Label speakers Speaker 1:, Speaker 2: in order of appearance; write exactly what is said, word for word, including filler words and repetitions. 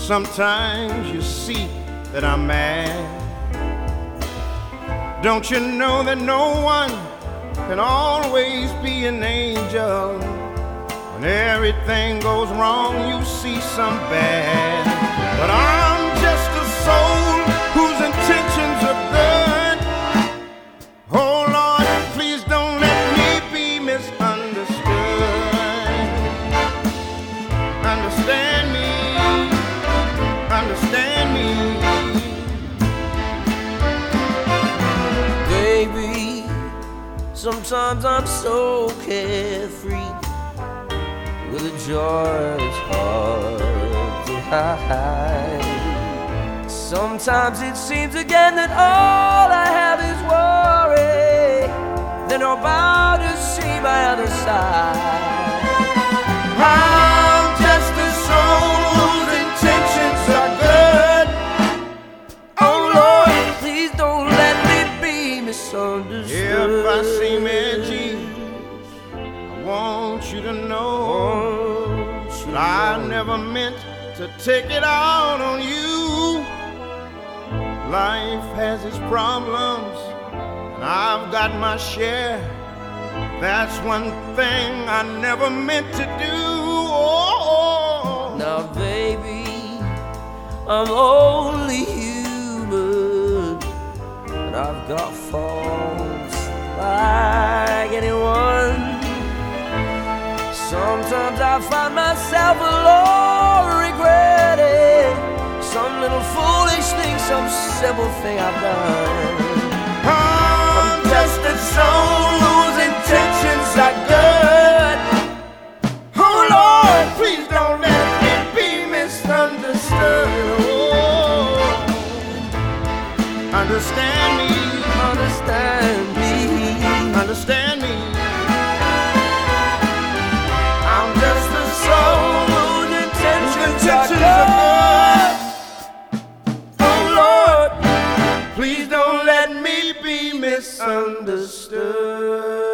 Speaker 1: Sometimes you see that I'm mad. Don't you know that no one can always be an angel? When everything goes wrong, you see some bad. But I'm just a soul whose intentions are good. Oh Lord, please don't let me be misunderstood. Understand me, understand me.
Speaker 2: Baby, sometimes I'm so carefree, with a joy that's hard to hide. Sometimes it seems again that all I have is worry, then I'm about to see my other side.
Speaker 1: I'm just a soul whose intentions are good.
Speaker 2: Oh Lord, please don't let me be misunderstood.
Speaker 1: If I seem edgy, I want you to know that I never meant to take it out on you. Life has its problems, and I've got my share. That's one thing I never meant to do. Oh.
Speaker 2: Now baby, I'm only human, and I've got faults like anyone. Sometimes I find myself alone regretting some little foolish thing, some simple thing I've done.
Speaker 1: I'm just a soul whose intentions are good. Oh Lord, please don't let me be misunderstood. Oh, understand me,
Speaker 2: Understand me,
Speaker 1: understand me. I'm just a soul whose intentions are good. Oh Lord, please don't let me be misunderstood.